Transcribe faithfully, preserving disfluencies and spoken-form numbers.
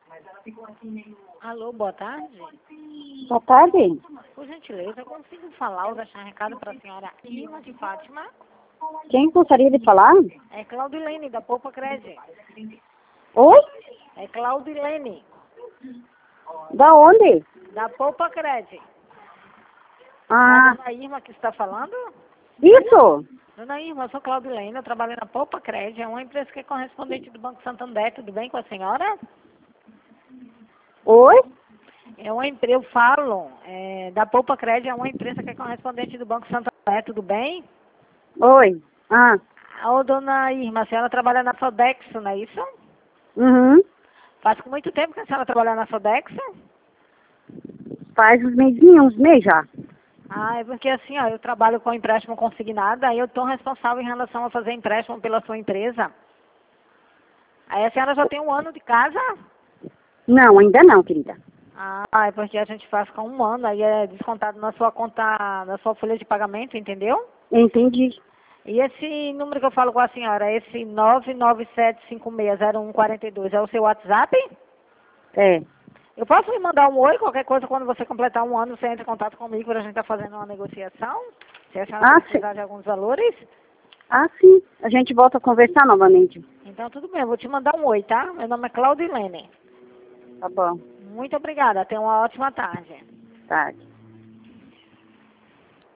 Alô, boa tarde. Boa tarde. Por gentileza, eu consigo falar ou deixar um recado para a senhora Irma de Fátima? Quem gostaria de falar? É Claudilene, da Poupa Cred. Oi? É Claudilene, Da onde? da Poupa Cred. É Ah, a dona Irma que está falando? isso? Dona Irma, eu sou Claudilene, eu trabalho na Poupa Cred, é uma empresa que é correspondente do Banco Santander, tudo bem com a senhora? Oi? É uma empresa, eu falo, é, da Poupa Cred, é uma empresa que é correspondente do Banco Santander, tudo bem? Oi? Ah, Ô, dona Irma, a senhora trabalha na Sodexo, não é isso? uhum. Faz muito tempo que a senhora trabalha na Sodexo? Faz uns mesinhos, uns meses já. Ah, é porque assim, ó, eu trabalho com empréstimo consignado, aí eu estou responsável em relação a fazer empréstimo pela sua empresa. Aí a senhora já tem um ano de casa? Não, ainda não, querida. Ah, é porque a gente faz com um ano, aí é descontado na sua conta, na sua folha de pagamento, entendeu? Entendi. E esse número que eu falo com a senhora, esse nove nove sete cinco seis zero um quatro dois, é o seu WhatsApp? É. Eu posso lhe mandar um oi, qualquer coisa, quando você completar um ano, você entra em contato comigo para a gente estar fazendo uma negociação, se a senhora Ah, sim. precisar de alguns valores. Ah, sim. A gente volta a conversar novamente. Então, tudo bem, eu vou te mandar um oi, tá? Meu nome é Claudilene. Tá bom. Muito obrigada, tenha uma ótima tarde. Tarde.